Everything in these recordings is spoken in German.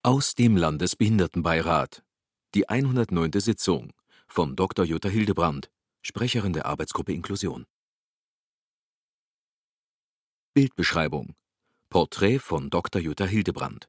Aus dem Landesbehindertenbeirat. Die 109. Sitzung von Dr. Jutta Hildebrand, Sprecherin der Arbeitsgruppe Inklusion. Bildbeschreibung: Porträt von Dr. Jutta Hildebrand.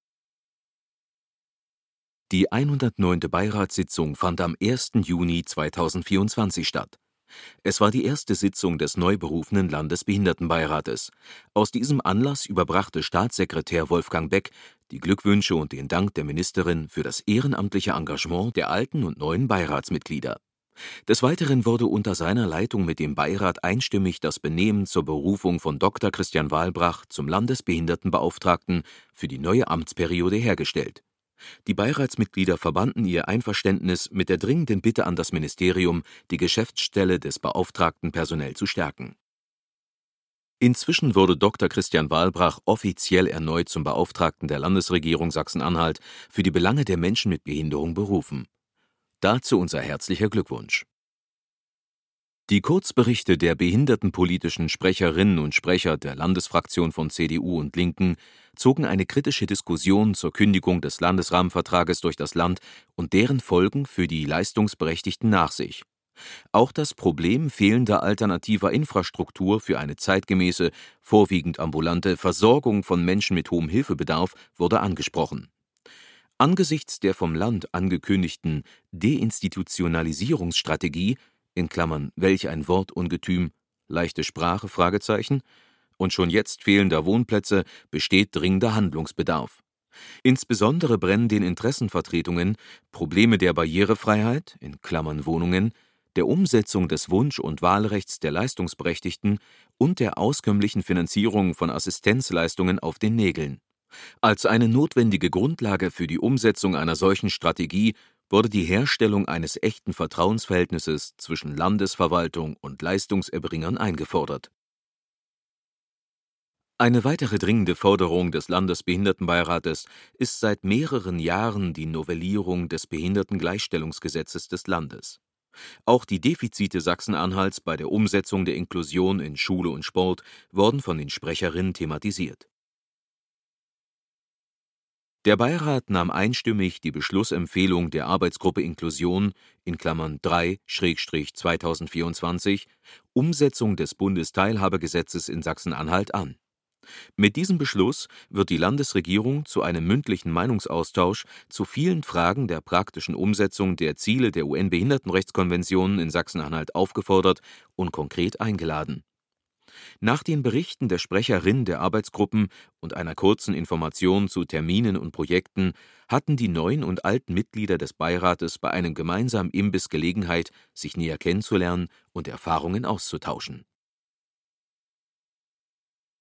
Die 109. Beiratssitzung fand am 1. Juni 2024 statt. Es war die erste Sitzung des neu berufenen Landesbehindertenbeirates. Aus diesem Anlass überbrachte Staatssekretär Wolfgang Beck die Glückwünsche und den Dank der Ministerin für das ehrenamtliche Engagement der alten und neuen Beiratsmitglieder. Des Weiteren wurde unter seiner Leitung mit dem Beirat einstimmig das Benehmen zur Berufung von Dr. Christian Walbrach zum Landesbehindertenbeauftragten für die neue Amtsperiode hergestellt. Die Beiratsmitglieder verbanden ihr Einverständnis mit der dringenden Bitte an das Ministerium, die Geschäftsstelle des Beauftragten personell zu stärken. Inzwischen wurde Dr. Christian Walbrach offiziell erneut zum Beauftragten der Landesregierung Sachsen-Anhalt für die Belange der Menschen mit Behinderung berufen. Dazu unser herzlicher Glückwunsch. Die Kurzberichte der behindertenpolitischen Sprecherinnen und Sprecher der Landesfraktion von CDU und Linken zogen eine kritische Diskussion zur Kündigung des Landesrahmenvertrages durch das Land und deren Folgen für die Leistungsberechtigten nach sich. Auch das Problem fehlender alternativer Infrastruktur für eine zeitgemäße, vorwiegend ambulante Versorgung von Menschen mit hohem Hilfebedarf wurde angesprochen. Angesichts der vom Land angekündigten Deinstitutionalisierungsstrategie (welch ein Wortungetüm, leichte Sprache? Und schon jetzt fehlender Wohnplätze besteht dringender Handlungsbedarf. Insbesondere brennen den Interessenvertretungen Probleme der Barrierefreiheit (Wohnungen), der Umsetzung des Wunsch- und Wahlrechts der Leistungsberechtigten und der auskömmlichen Finanzierung von Assistenzleistungen auf den Nägeln. Als eine notwendige Grundlage für die Umsetzung einer solchen Strategie wurde die Herstellung eines echten Vertrauensverhältnisses zwischen Landesverwaltung und Leistungserbringern eingefordert. Eine weitere dringende Forderung des Landesbehindertenbeirates ist seit mehreren Jahren die Novellierung des Behindertengleichstellungsgesetzes des Landes. Auch die Defizite Sachsen-Anhalts bei der Umsetzung der Inklusion in Schule und Sport wurden von den Sprecherinnen thematisiert. Der Beirat nahm einstimmig die Beschlussempfehlung der Arbeitsgruppe Inklusion (3/2024) Umsetzung des Bundesteilhabegesetzes in Sachsen-Anhalt an. Mit diesem Beschluss wird die Landesregierung zu einem mündlichen Meinungsaustausch zu vielen Fragen der praktischen Umsetzung der Ziele der UN-Behindertenrechtskonventionen in Sachsen-Anhalt aufgefordert und konkret eingeladen. Nach den Berichten der Sprecherinnen der Arbeitsgruppen und einer kurzen Information zu Terminen und Projekten hatten die neuen und alten Mitglieder des Beirates bei einem gemeinsamen Imbiss Gelegenheit, sich näher kennenzulernen und Erfahrungen auszutauschen.